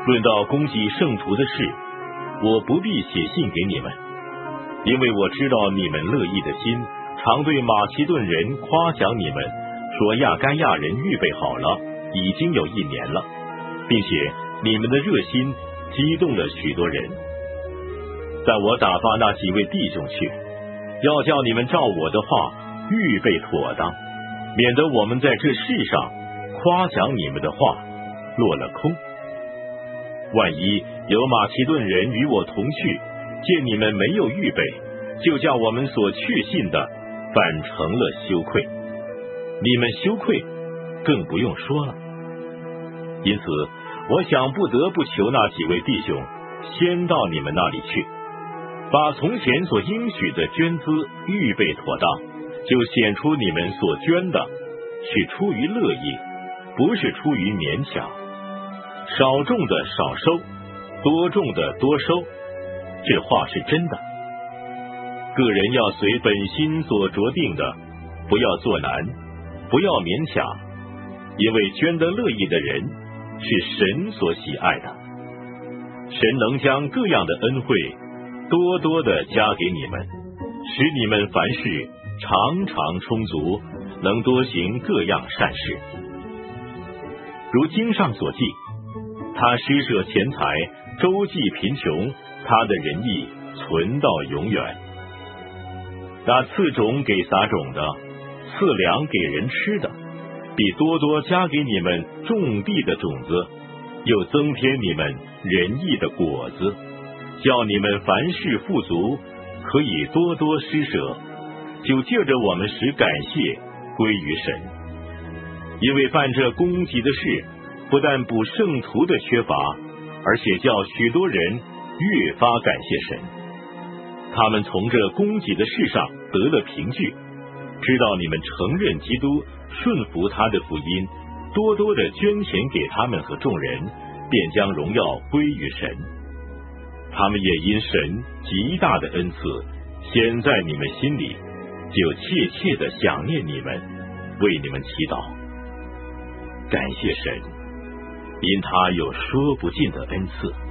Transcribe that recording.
论到攻击圣徒的事，我不必写信给你们，因为我知道你们乐意的心，常对马其顿人夸奖你们，说亚该亚人预备好了，已经有1年了，并且你们的热心激动了许多人。但我打发那几位弟兄去，要叫你们照我的话预备妥当，免得我们在这世上夸奖你们的话落了空。万一有马其顿人与我同去，见你们没有预备，就叫我们所确信的反成了羞愧，你们羞愧更不用说了。因此我想不得不求那几位弟兄先到你们那里去，把从前所应许的捐资预备妥当，就显出你们所捐的是出于乐意，不是出于勉强。少种的少收，多种的多收，这话是真的。个人要随本心所酌定的，不要作难，不要勉强，因为捐得乐意的人是神所喜爱的。神能将各样的恩惠多多的加给你们，使你们凡事常常充足，能多行各样善事。如经上所记，他施舍钱财，周济贫穷，他的仁义存到永远。那赐种给撒种的，赐粮给人吃的，必多多加给你们种地的种子，又增添你们仁义的果子，叫你们凡事富足，可以多多施舍，就借着我们使感谢归于神。因为犯这攻击的事，不但补圣徒的缺乏，而且叫许多人越发感谢神。他们从这攻击的事上得了凭据，知道你们承认基督，顺服他的福音，多多的捐钱给他们和众人，便将荣耀归于神。他们也因神极大的恩赐显在你们心里，就切切的想念你们，为你们祈祷。感谢神，因他有说不尽的恩赐。